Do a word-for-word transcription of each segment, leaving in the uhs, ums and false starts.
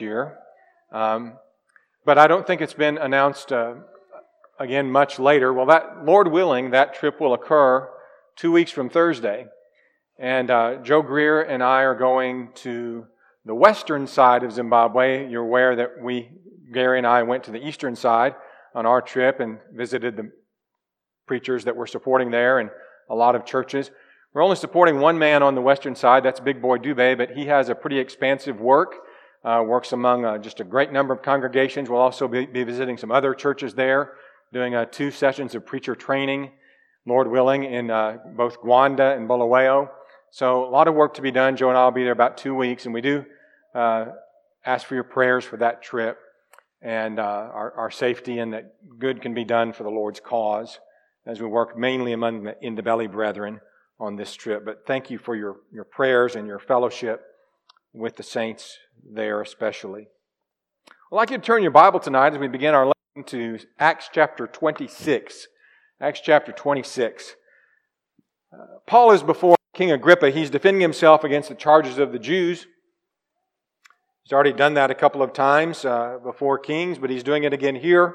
year. Um, but I don't think it's been announced uh, again much later. Well, that Lord willing, that trip will occur two weeks from Thursday. And uh, Joe Greer and I are going to the western side of Zimbabwe. You're aware that we, Gary and I, went to the eastern side on our trip and visited the preachers that we're supporting there and a lot of churches. We're only supporting one man on the western side. That's Big Boy Dubé, but he has a pretty expansive work. Uh, works among uh, just a great number of congregations. We'll also be, be visiting some other churches there, doing uh, two sessions of preacher training, Lord willing, in uh, both Gwanda and Bulawayo. So a lot of work to be done. Joe and I will be there about two weeks, and we do uh, ask for your prayers for that trip and uh, our, our safety, and that good can be done for the Lord's cause as we work mainly among the Indabelli brethren on this trip. But thank you for your, your prayers and your fellowship with the saints there especially. I'd like you to turn your Bible tonight as we begin our lesson to Acts chapter twenty-six. Acts chapter twenty-six. Uh, Paul is before King Agrippa. He's defending himself against the charges of the Jews. He's already done that a couple of times uh, before kings, but he's doing it again here.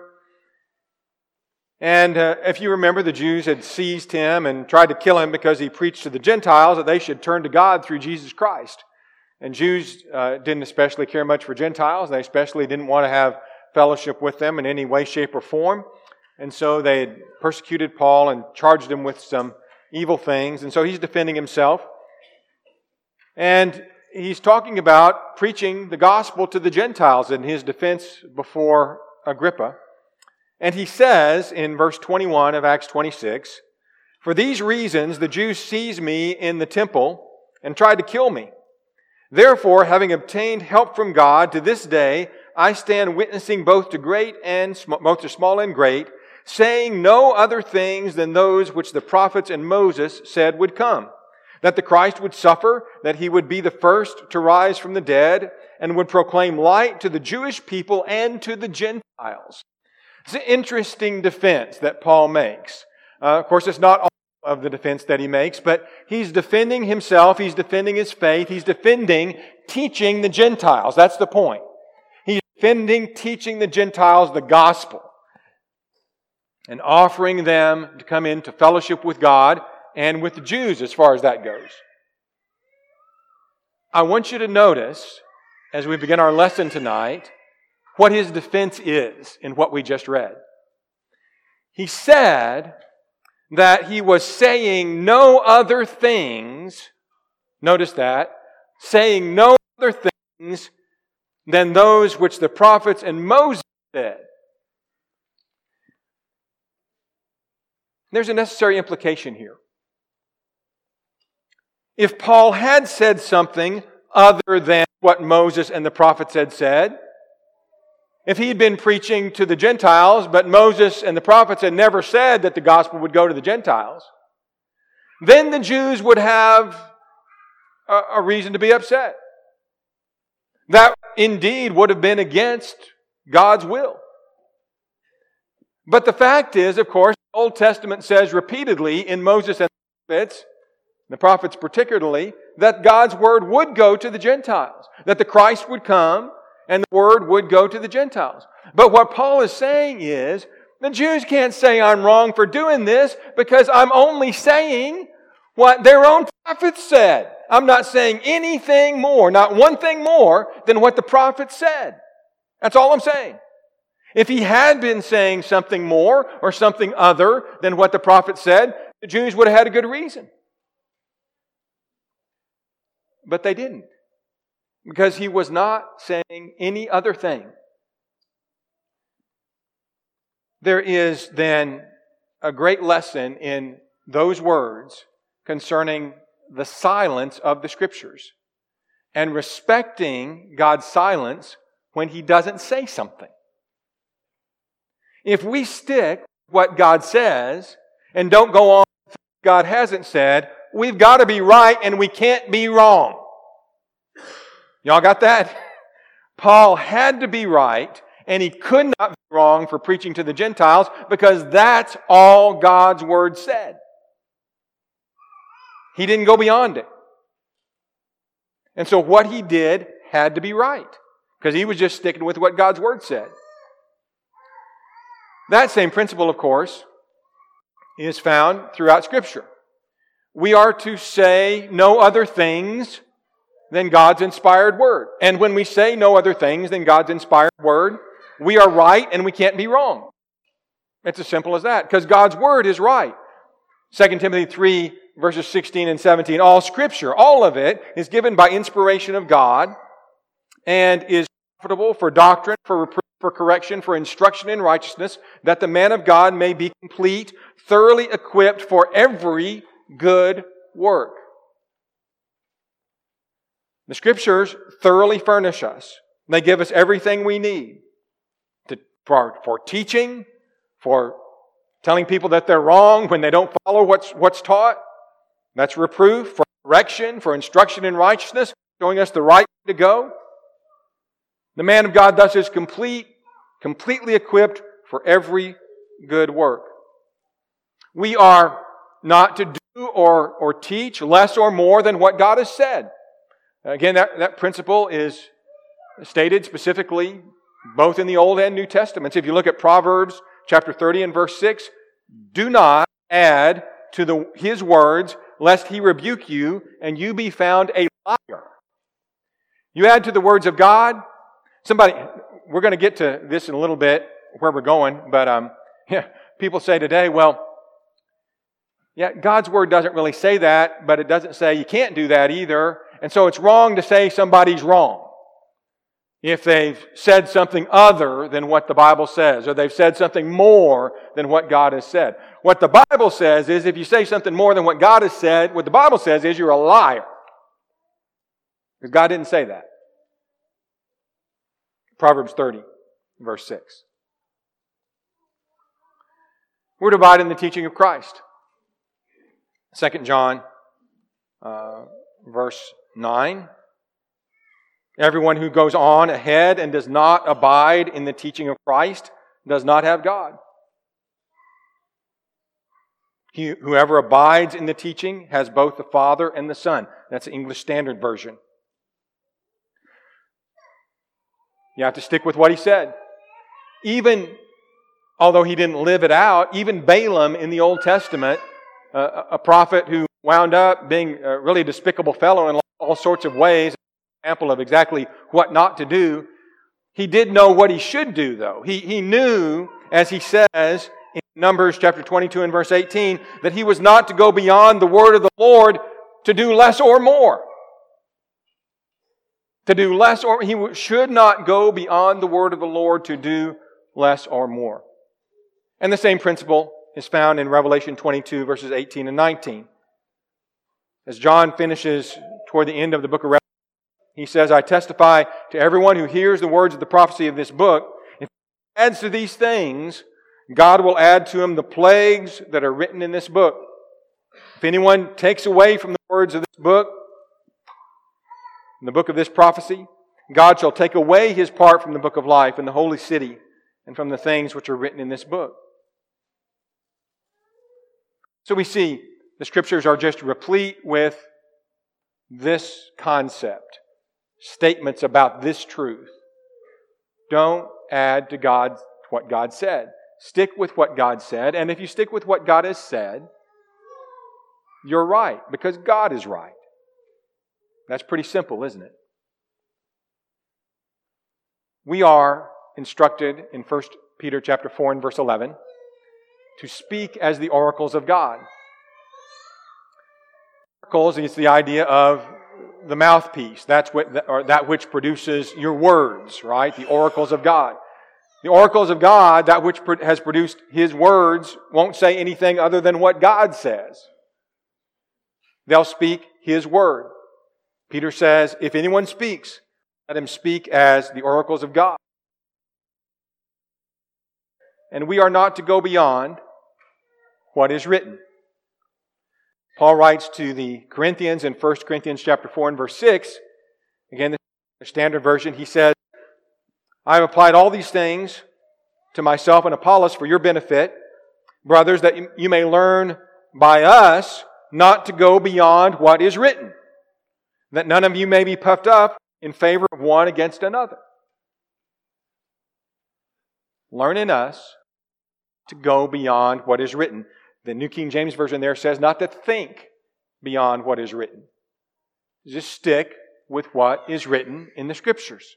And uh, if you remember, the Jews had seized him and tried to kill him because he preached to the Gentiles that they should turn to God through Jesus Christ. And Jews uh, didn't especially care much for Gentiles. They especially didn't want to have fellowship with them in any way, shape, or form. And so they had persecuted Paul and charged him with some evil things. And so he's defending himself. And he's talking about preaching the gospel to the Gentiles in his defense before Agrippa. And he says in verse twenty-one of Acts twenty-six, "For these reasons the Jews seized me in the temple and tried to kill me. Therefore, having obtained help from God, to this day I stand witnessing both to great and sm- both to small and great, saying no other things than those which the prophets and Moses said would come, that the Christ would suffer, that he would be the first to rise from the dead, and would proclaim light to the Jewish people and to the Gentiles." It's an interesting defense that Paul makes. Uh, of course, it's not all of the defense that he makes, but he's defending himself, he's defending his faith, he's defending teaching the Gentiles. That's the point. He's defending teaching the Gentiles the gospel and offering them to come into fellowship with God and with the Jews as far as that goes. I want you to notice, as we begin our lesson tonight, what his defense is in what we just read. He said that he was saying no other things, notice that, saying no other things than those which the prophets and Moses said. There's a necessary implication here. If Paul had said something other than what Moses and the prophets had said, if he'd been preaching to the Gentiles, but Moses and the prophets had never said that the gospel would go to the Gentiles, then the Jews would have a, a reason to be upset. That indeed would have been against God's will. But the fact is, of course, the Old Testament says repeatedly in Moses and the prophets, the prophets particularly, that God's word would go to the Gentiles, that the Christ would come, and the word would go to the Gentiles. But what Paul is saying is, the Jews can't say I'm wrong for doing this because I'm only saying what their own prophets said. I'm not saying anything more, not one thing more than what the prophets said. That's all I'm saying. If he had been saying something more or something other than what the prophet said, the Jews would have had a good reason. But they didn't. Because he was not saying any other thing. There is then a great lesson in those words concerning the silence of the Scriptures and respecting God's silence when He doesn't say something. If we stick with what God says and don't go on with what God hasn't said, we've got to be right and we can't be wrong. Y'all got that? Paul had to be right, and he could not be wrong for preaching to the Gentiles because that's all God's Word said. He didn't go beyond it. And so what he did had to be right because he was just sticking with what God's Word said. That same principle, of course, is found throughout Scripture. We are to say no other things than God's inspired Word. And when we say no other things than God's inspired Word, we are right and we can't be wrong. It's as simple as that, because God's Word is right. Second Timothy three, verses sixteen and seventeen, all Scripture, all of it, is given by inspiration of God and is profitable for doctrine, for reproof, for correction, for instruction in righteousness, that the man of God may be complete, thoroughly equipped for every good work. The Scriptures thoroughly furnish us. They give us everything we need to, for, for teaching, for telling people that they're wrong when they don't follow what's, what's taught. That's reproof, for correction, for instruction in righteousness, showing us the right way to go. The man of God thus is complete, completely equipped for every good work. We are not to do or, or teach less or more than what God has said. Again, that, that principle is stated specifically both in the Old and New Testaments. If you look at Proverbs chapter thirty and verse six, do not add to the, His words, lest He rebuke you and you be found a liar. You add to the words of God. Somebody, we're going to get to this in a little bit, where we're going, but um, yeah, people say today, well, yeah, God's Word doesn't really say that, but it doesn't say you can't do that either, and so it's wrong to say somebody's wrong if they've said something other than what the Bible says, or they've said something more than what God has said. What the Bible says is, if you say something more than what God has said, what the Bible says is you're a liar. Because God didn't say that. Proverbs thirty, verse six. We're divided in the teaching of Christ. Second John, uh, verse nine. Everyone who goes on ahead and does not abide in the teaching of Christ does not have God. He, whoever abides in the teaching has both the Father and the Son. That's the English Standard Version. You have to stick with what he said. Even, although he didn't live it out, even Balaam in the Old Testament, uh, a prophet who wound up being a really despicable fellow in all sorts of ways, an example of exactly what not to do, he did know what he should do, though. He, he knew, as he says in Numbers chapter twenty-two and verse eighteen, that he was not to go beyond the word of the Lord to do less or more. To do less or he should not go beyond the word of the Lord to do less or more. And the same principle is found in Revelation twenty-two, verses eighteen and nineteen. As John finishes toward the end of the book of Revelation, he says, I testify to everyone who hears the words of the prophecy of this book, if he adds to these things, God will add to him the plagues that are written in this book. If anyone takes away from the words of this book, in the book of this prophecy, God shall take away his part from the book of life and the holy city and from the things which are written in this book. So we see the Scriptures are just replete with this concept, statements about this truth. Don't add to God what God said. Stick with what God said, and if you stick with what God has said, you're right, because God is right. That's pretty simple, isn't it? We are instructed in First Peter chapter four and verse eleven to speak as the oracles of God. Oracles is the idea of the mouthpiece. That's what, or that which produces your words, right? The oracles of God. The oracles of God, that which has produced His words, won't say anything other than what God says. They'll speak His word. Peter says, if anyone speaks, let him speak as the oracles of God. And we are not to go beyond what is written. Paul writes to the Corinthians in First Corinthians chapter four and verse six, again, the Standard Version, he says, I have applied all these things to myself and Apollos for your benefit, brothers, that you may learn by us not to go beyond what is written, that none of you may be puffed up in favor of one against another. learn in us to go beyond what is written. The New King James Version there says not to think beyond what is written. Just stick with what is written in the Scriptures.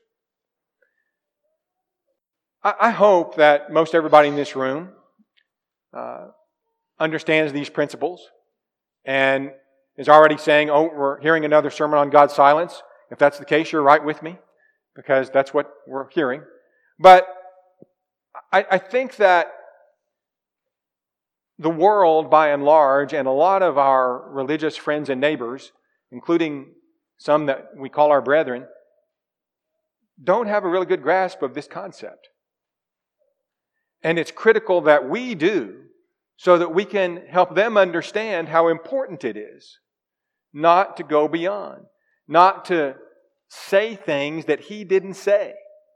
I, I hope that most everybody in this room uh, understands these principles and is already saying, oh, we're hearing another sermon on God's silence. If that's the case, you're right with me, because that's what we're hearing. But I, I think that the world, by and large, and a lot of our religious friends and neighbors, including some that we call our brethren, don't have a really good grasp of this concept. And it's critical that we do, so that we can help them understand how important it is not to go beyond, not to say things that He didn't say.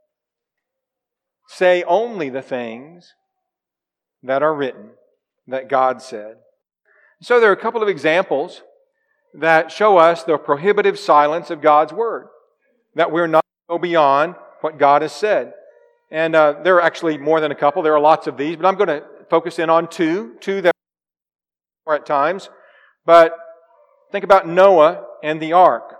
Say only the things that are written, that God said. So there are a couple of examples that show us the prohibitive silence of God's Word, that we're not to go beyond what God has said. And uh, there are actually more than a couple. There are lots of these, but I'm going to focus in on two, two that are at times. But think about Noah and the ark.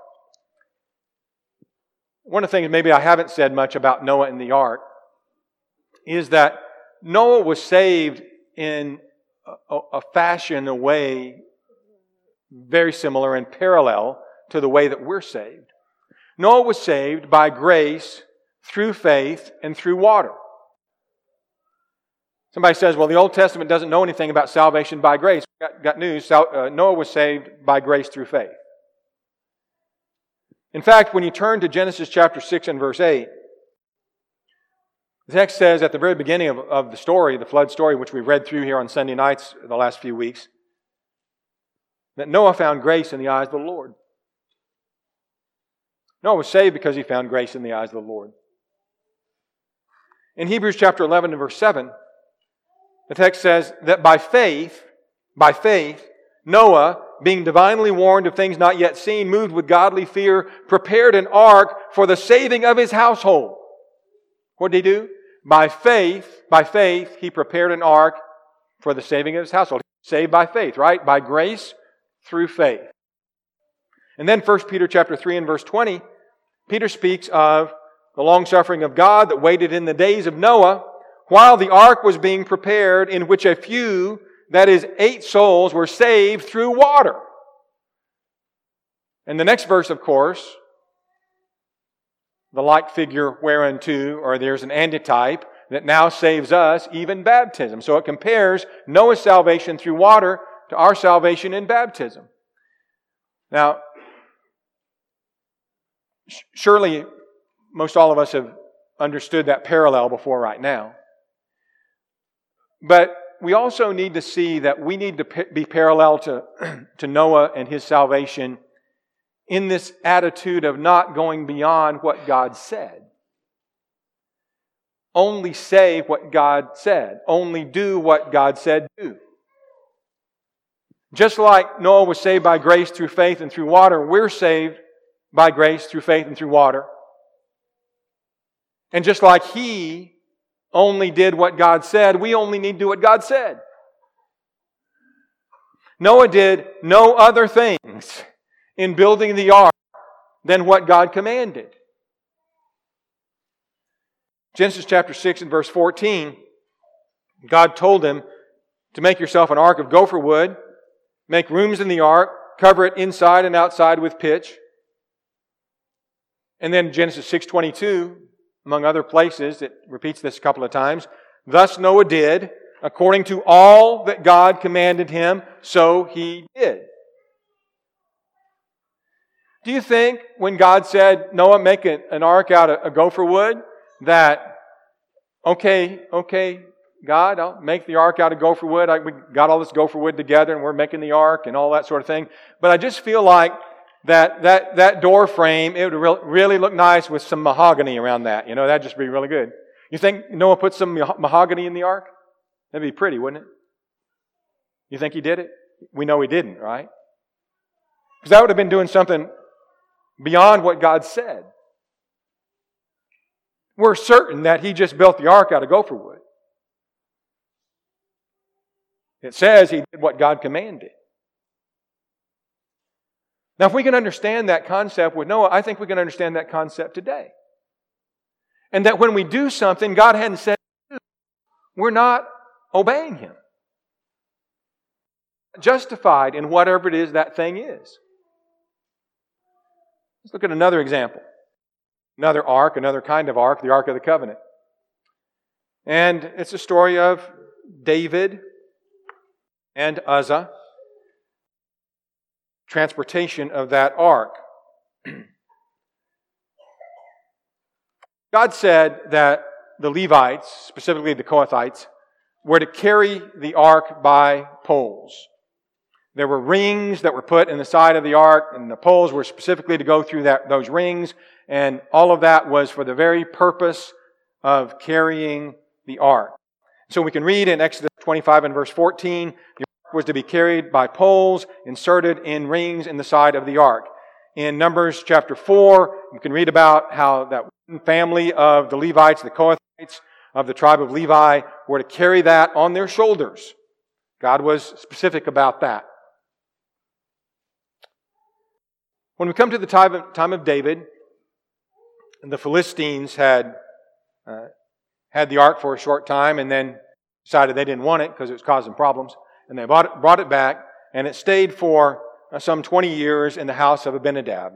One of the things maybe I haven't said much about Noah and the ark is that Noah was saved in a, a fashion, a way very similar and parallel to the way that we're saved. Noah was saved by grace through faith and through water. Somebody says, well, the Old Testament doesn't know anything about salvation by grace. Got, got news. Uh, Noah was saved by grace through faith. In fact, when you turn to Genesis chapter six and verse eight, the text says at the very beginning of, of the story, the flood story, which we've read through here on Sunday nights the last few weeks, that Noah found grace in the eyes of the Lord. Noah was saved because he found grace in the eyes of the Lord. In Hebrews chapter eleven and verse seven, the text says that by faith, by faith, Noah, being divinely warned of things not yet seen, moved with godly fear, prepared an ark for the saving of his household. What did he do? By faith, by faith, he prepared an ark for the saving of his household. Saved by faith, right? By grace through faith. And then First Peter chapter three and verse twenty, Peter speaks of the long-suffering of God that waited in the days of Noah, while the ark was being prepared, in which a few, that is, eight souls, were saved through water. And the next verse, of course, the like figure whereunto, or there's an antitype, that now saves us, even baptism. So it compares Noah's salvation through water to our salvation in baptism. Now, surely most all of us have understood that parallel before right now. But we also need to see that we need to be parallel to, to Noah and his salvation in this attitude of not going beyond what God said. Only say what God said. Only do what God said do. Just like Noah was saved by grace through faith and through water, we're saved by grace through faith and through water. And just like he only did what God said, we only need to do what God said. Noah did no other things in building the ark than what God commanded. Genesis chapter six and verse fourteen, God told him to make yourself an ark of gopher wood, make rooms in the ark, cover it inside and outside with pitch. And then Genesis six twenty-two, among other places, it repeats this a couple of times. Thus Noah did, according to all that God commanded him, so he did. Do you think when God said, Noah, make an ark out of a gopher wood, that, okay, okay, God, I'll make the ark out of gopher wood. I, we got all this gopher wood together and we're making the ark and all that sort of thing. But I just feel like that that that door frame, it would re- really look nice with some mahogany around that. You know, that'd just be really good. You think Noah put some mahogany in the ark? That'd be pretty, wouldn't it? You think he did it? We know he didn't, right? Because that would have been doing something beyond what God said. We're certain that he just built the ark out of gopher wood. It says he did what God commanded. Now, if we can understand that concept with Noah, I think we can understand that concept today. And that when we do something God hadn't said to do, we're not obeying Him. Justified in whatever it is that thing is. Let's look at another example. Another ark, another kind of ark, the Ark of the Covenant. And it's a story of David and Uzzah. Transportation of that ark. God said that the Levites, specifically the Kohathites, were to carry the ark by poles. There were rings that were put in the side of the ark, and the poles were specifically to go through that, those rings, and all of that was for the very purpose of carrying the ark. So we can read in Exodus twenty-five and verse fourteen, the ark was to be carried by poles inserted in rings in the side of the ark. In Numbers chapter four, you can read about how that family of the Levites, the Kohathites of the tribe of Levi, were to carry that on their shoulders. God was specific about that. When we come to the time of, time of David, the Philistines had uh, had the ark for a short time and then decided they didn't want it because it was causing problems. And they brought it, brought it back, and it stayed for uh, some twenty years in the house of Abinadab.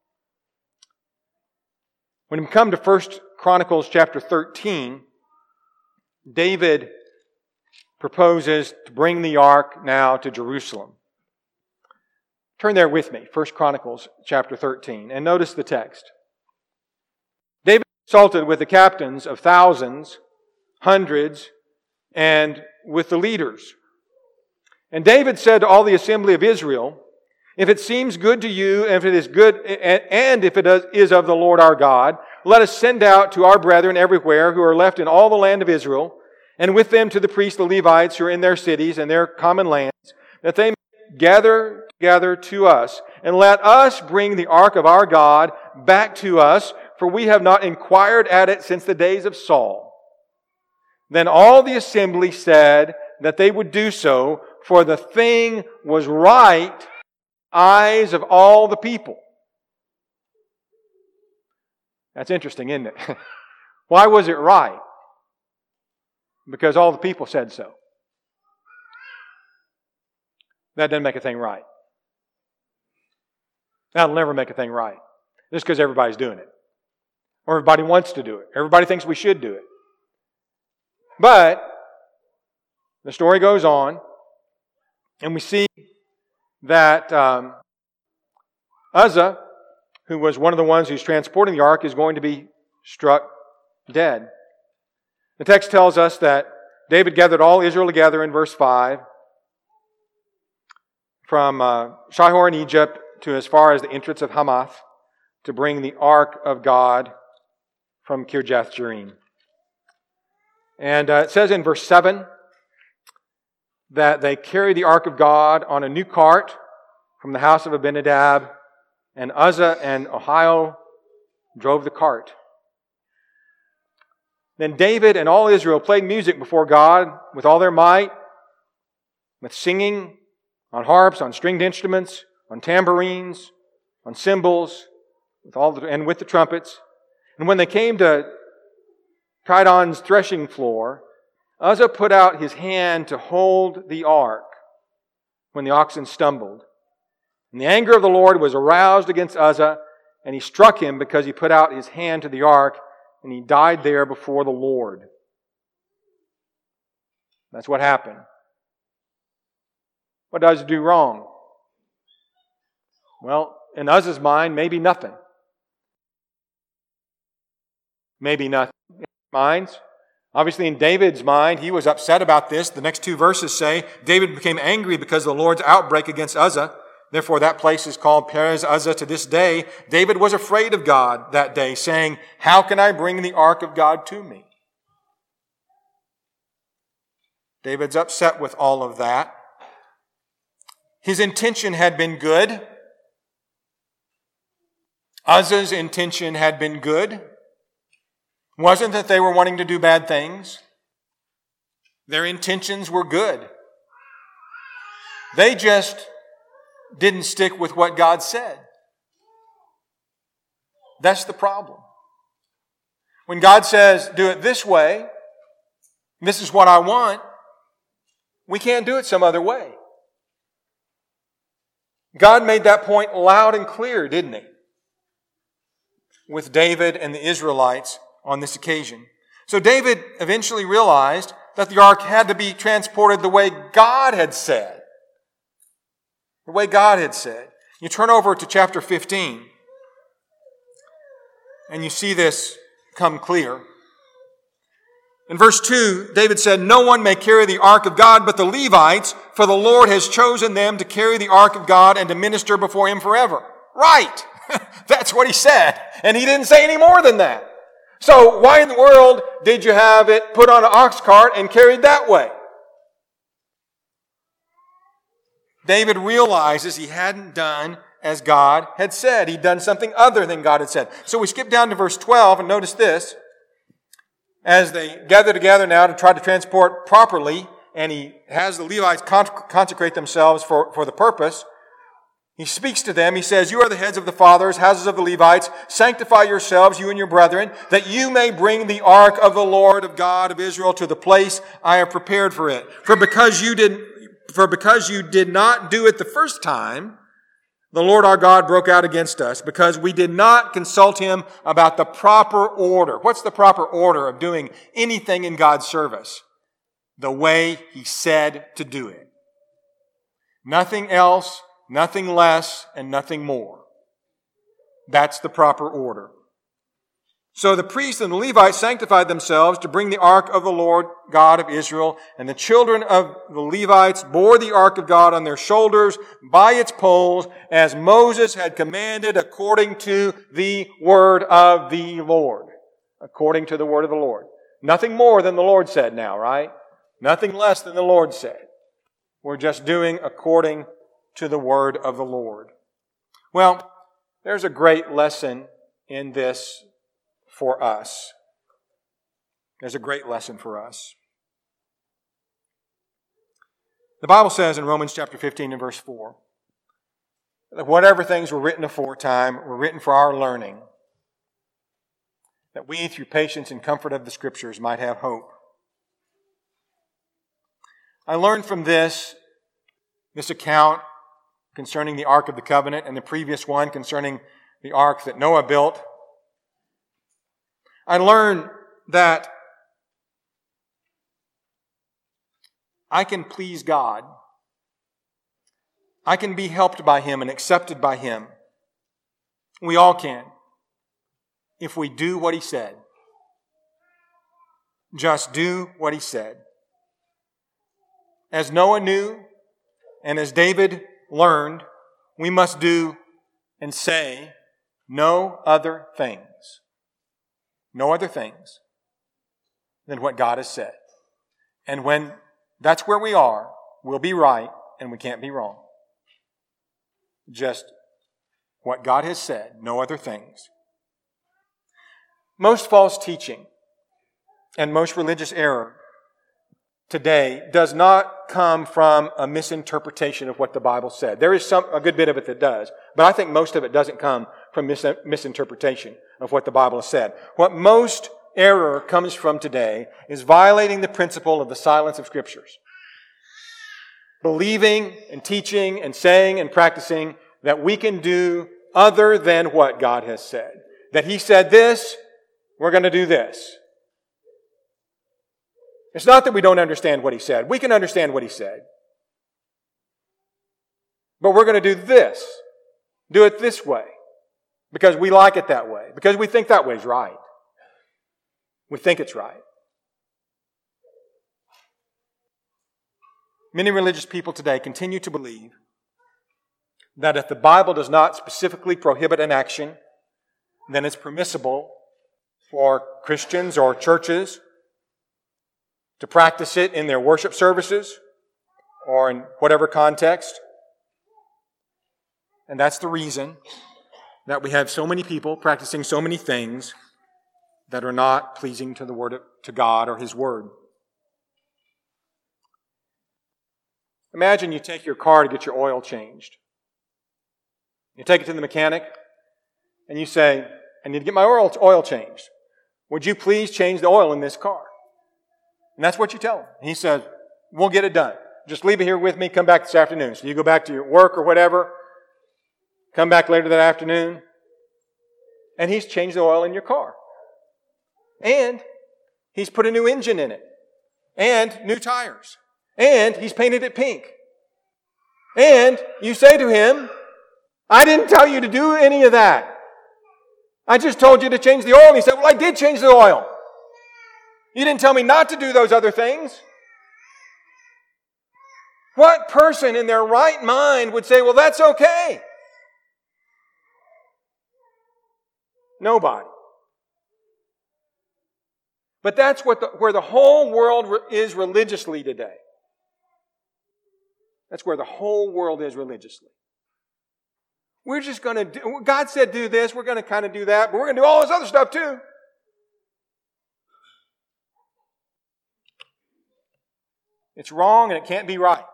When we come to First Chronicles chapter thirteen, David proposes to bring the ark now to Jerusalem. Turn there with me, First Chronicles chapter thirteen, and notice the text. David consulted with the captains of thousands, hundreds, and with the leaders. And David said to all the assembly of Israel, "If it seems good to you, and if it is good, and if it is of the Lord our God, let us send out to our brethren everywhere who are left in all the land of Israel, and with them to the priests, the Levites, who are in their cities and their common lands, that they may gather together to us, and let us bring the ark of our God back to us, for we have not inquired at it since the days of Saul." Then all the assembly said that they would do so, for the thing was right in the eyes of all the people. That's interesting, isn't it? Why was it right? Because all the people said so. That doesn't make a thing right. That'll never make a thing right. Just because everybody's doing it. Or everybody wants to do it. Everybody thinks we should do it. But the story goes on, and we see that um, Uzzah, who was one of the ones who's transporting the ark, is going to be struck dead. The text tells us that David gathered all Israel together in verse five, from uh, Shihor in Egypt to as far as the entrance of Hamath, to bring the ark of God from Kirjath Jearim. And uh, it says in verse seven that they carried the ark of God on a new cart from the house of Abinadab, and Uzzah and Ahio drove the cart. Then David and all Israel played music before God with all their might, with singing on harps, on stringed instruments, on tambourines, on cymbals, with all the, and with the trumpets. And when they came to Chidon's threshing floor, Uzzah put out his hand to hold the ark when the oxen stumbled. And the anger of the Lord was aroused against Uzzah, and he struck him because he put out his hand to the ark, and he died there before the Lord. That's what happened. What does he do wrong? Well, in Uzzah's mind, maybe nothing. Maybe nothing. In his minds. Obviously, in David's mind, he was upset about this. The next two verses say, David became angry because of the Lord's outbreak against Uzzah. Therefore, that place is called Perez Uzzah to this day. David was afraid of God that day, saying, "How can I bring the ark of God to me?" David's upset with all of that. His intention had been good. Uzzah's intention had been good. It wasn't that they were wanting to do bad things. Their intentions were good. They just didn't stick with what God said. That's the problem. When God says, do it this way, this is what I want, we can't do it some other way. God made that point loud and clear, didn't He? With David and the Israelites on this occasion. So David eventually realized that the ark had to be transported the way God had said. The way God had said. You turn over to chapter fifteen, and you see this come clear. In verse two, David said, "No one may carry the ark of God but the Levites, for the Lord has chosen them to carry the ark of God and to minister before Him forever." Right! That's what he said. And he didn't say any more than that. So why in the world did you have it put on an ox cart and carried that way? David realizes he hadn't done as God had said. He'd done something other than God had said. So we skip down to verse twelve and notice this. As they gather together now to try to transport properly, and he has the Levites consecrate themselves for, for the purpose, he speaks to them. He says, "You are the heads of the fathers, houses of the Levites. Sanctify yourselves, you and your brethren, that you may bring the ark of the Lord of God of Israel to the place I have prepared for it. For because you did, for because you did not do it the first time, the Lord our God broke out against us, because we did not consult Him about the proper order." What's the proper order of doing anything in God's service? The way He said to do it. Nothing else, nothing less, and nothing more. That's the proper order. So the priests and the Levites sanctified themselves to bring the ark of the Lord God of Israel, and the children of the Levites bore the ark of God on their shoulders by its poles, as Moses had commanded, according to the word of the Lord. According to the word of the Lord. Nothing more than the Lord said now, right? Nothing less than the Lord said. We're just doing according to the word of the Lord. Well, there's a great lesson in this for us. There's a great lesson for us. The Bible says in Romans chapter fifteen and verse four, that whatever things were written aforetime were written for our learning, that we through patience and comfort of the Scriptures might have hope. I learned from this, this account concerning the Ark of the Covenant and the previous one concerning the ark that Noah built. I learned that I can please God. I can be helped by Him and accepted by Him. We all can, if we do what He said. Just do what He said. As Noah knew, and as David learned, we must do and say no other things. No other things than what God has said. And when that's where we are, we'll be right and we can't be wrong. Just what God has said, no other things. Most false teaching and most religious error today does not come from a misinterpretation of what the Bible said. There is some a good bit of it that does, but I think most of it doesn't come from mis- misinterpretation of what the Bible has said. What most error comes from today is violating the principle of the silence of Scriptures. Believing and teaching and saying and practicing that we can do other than what God has said. That He said this, we're going to do this. It's not that we don't understand what He said. We can understand what He said. But we're going to do this. Do it this way. Because we like it that way. Because we think that way is right. We think it's right. Many religious people today continue to believe that if the Bible does not specifically prohibit an action, then it's permissible for Christians or churches to practice it in their worship services or in whatever context. And that's the reason that we have so many people practicing so many things that are not pleasing to the word of, to God or His Word. Imagine you take your car to get your oil changed. You take it to the mechanic and you say, I need to get my oil, oil changed. Would you please change the oil in this car? And that's what you tell him. And he says, we'll get it done. Just leave it here with me. Come back this afternoon. So you go back to your work or whatever. Come back later that afternoon. And he's changed the oil in your car. And he's put a new engine in it. And new tires. And he's painted it pink. And you say to him, I didn't tell you to do any of that. I just told you to change the oil. And he said, well, I did change the oil. You didn't tell me not to do those other things. What person in their right mind would say, well, that's okay? Nobody. But that's what the, where the whole world is religiously today. That's where the whole world is religiously. We're just going to do, God said do this, we're going to kind of do that, but we're going to do all this other stuff too. It's wrong and it can't be right.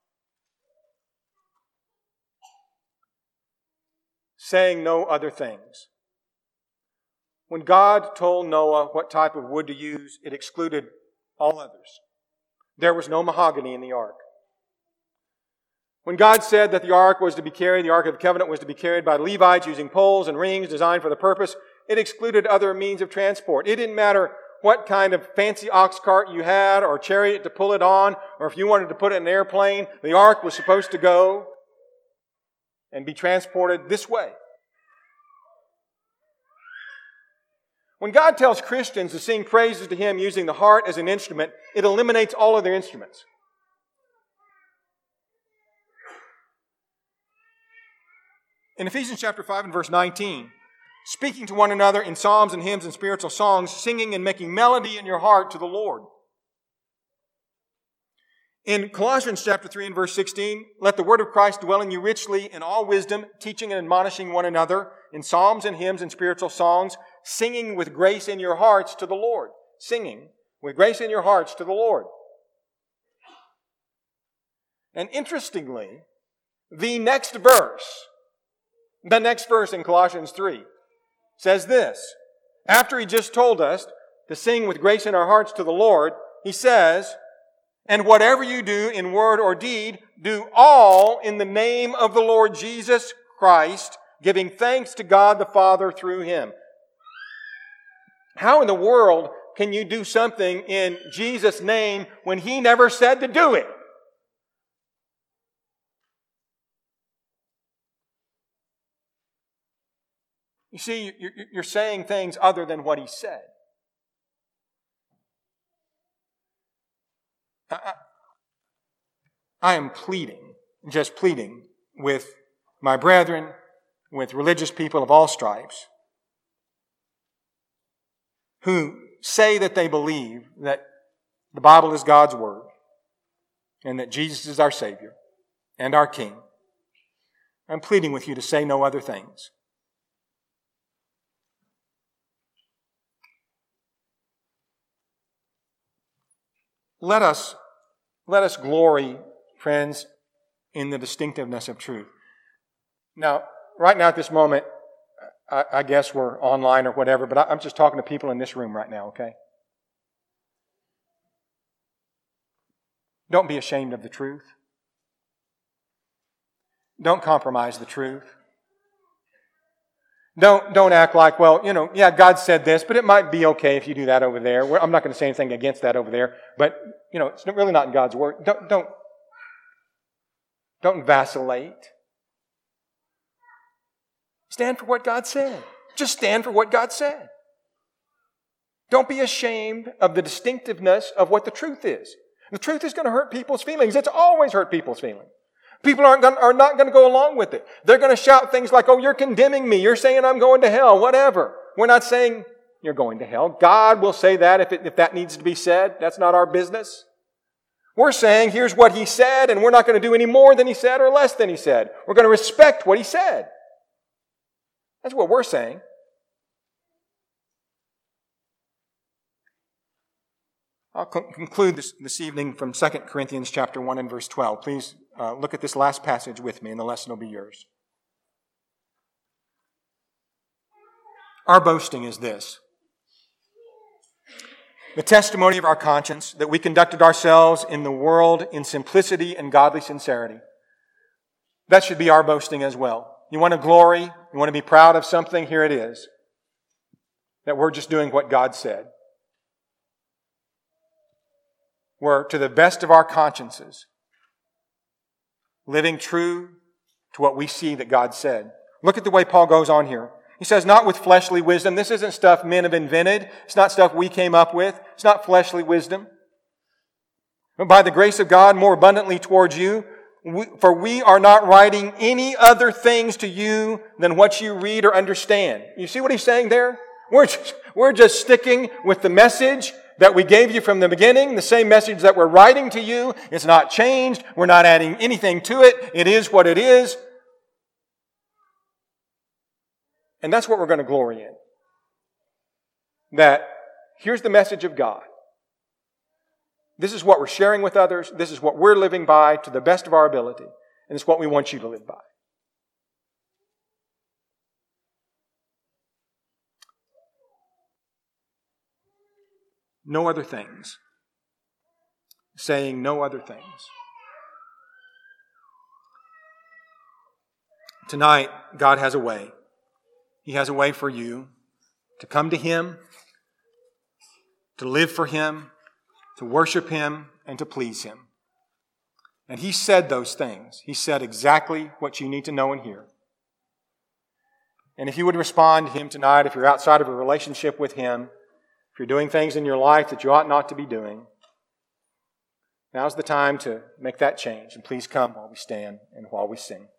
Saying no other things. When God told Noah what type of wood to use, it excluded all others. There was no mahogany in the ark. When God said that the ark was to be carried, the Ark of the Covenant was to be carried by Levites using poles and rings designed for the purpose, it excluded other means of transport. It didn't matter what kind of fancy ox cart you had or chariot to pull it on, or if you wanted to put it in an airplane, the ark was supposed to go and be transported this way. When God tells Christians to sing praises to Him using the heart as an instrument, it eliminates all other instruments. In Ephesians chapter five and verse nineteen, speaking to one another in psalms and hymns and spiritual songs, singing and making melody in your heart to the Lord. In Colossians chapter three and verse sixteen, let the word of Christ dwell in you richly in all wisdom, teaching and admonishing one another in psalms and hymns and spiritual songs, singing with grace in your hearts to the Lord. Singing with grace in your hearts to the Lord. And interestingly, the next verse, the next verse in Colossians three says this. After he just told us to sing with grace in our hearts to the Lord, he says, and whatever you do in word or deed, do all in the name of the Lord Jesus Christ, giving thanks to God the Father through Him. How in the world can you do something in Jesus' name when He never said to do it? You see, you're saying things other than what He said. I, I am pleading, just pleading with my brethren, with religious people of all stripes, who say that they believe that the Bible is God's Word and that Jesus is our Savior and our King. I'm pleading with you to say no other things. Let us, let us glory, friends, in the distinctiveness of truth. Now, right now at this moment, I, I guess we're online or whatever, but I, I'm just talking to people in this room right now, okay? Don't be ashamed of the truth. Don't compromise the truth. Don't, don't act like, well, you know, yeah, God said this, but it might be okay if you do that over there. I'm not going to say anything against that over there, but, you know, it's really not in God's Word. Don't, don't, don't vacillate. Stand for what God said. Just stand for what God said. Don't be ashamed of the distinctiveness of what the truth is. The truth is going to hurt people's feelings. It's always hurt people's feelings. People aren't going, are not going to go along with it. They're going to shout things like, oh, you're condemning me. You're saying I'm going to hell, whatever. We're not saying you're going to hell. God will say that if, it, if that needs to be said. That's not our business. We're saying here's what He said, and we're not going to do any more than He said or less than He said. We're going to respect what He said. That's what we're saying. I'll co- conclude this, this evening from Second Corinthians chapter one and verse twelve. Please uh, look at this last passage with me, and the lesson will be yours. Our boasting is this: the testimony of our conscience that we conducted ourselves in the world in simplicity and godly sincerity. That should be our boasting as well. You want to glory, you want to be proud of something, here it is. That we're just doing what God said. We're, to the best of our consciences, living true to what we see that God said. Look at the way Paul goes on here. He says, not with fleshly wisdom. This isn't stuff men have invented. It's not stuff we came up with. It's not fleshly wisdom. But by the grace of God, more abundantly towards you, we, for we are not writing any other things to you than what you read or understand. You see what he's saying there? We're just, we're just sticking with the message that we gave you from the beginning, the same message that we're writing to you. It's not changed. We're not adding anything to it. It is what it is. And that's what we're going to glory in. That here's the message of God. This is what we're sharing with others. This is what we're living by to the best of our ability. And it's what we want you to live by. No other things. Saying no other things. Tonight, God has a way. He has a way for you to come to Him, to live for Him, to worship Him, and to please Him. And He said those things. He said exactly what you need to know and hear. And if you would respond to Him tonight, if you're outside of a relationship with Him, if you're doing things in your life that you ought not to be doing, now's the time to make that change. And please come while we stand and while we sing.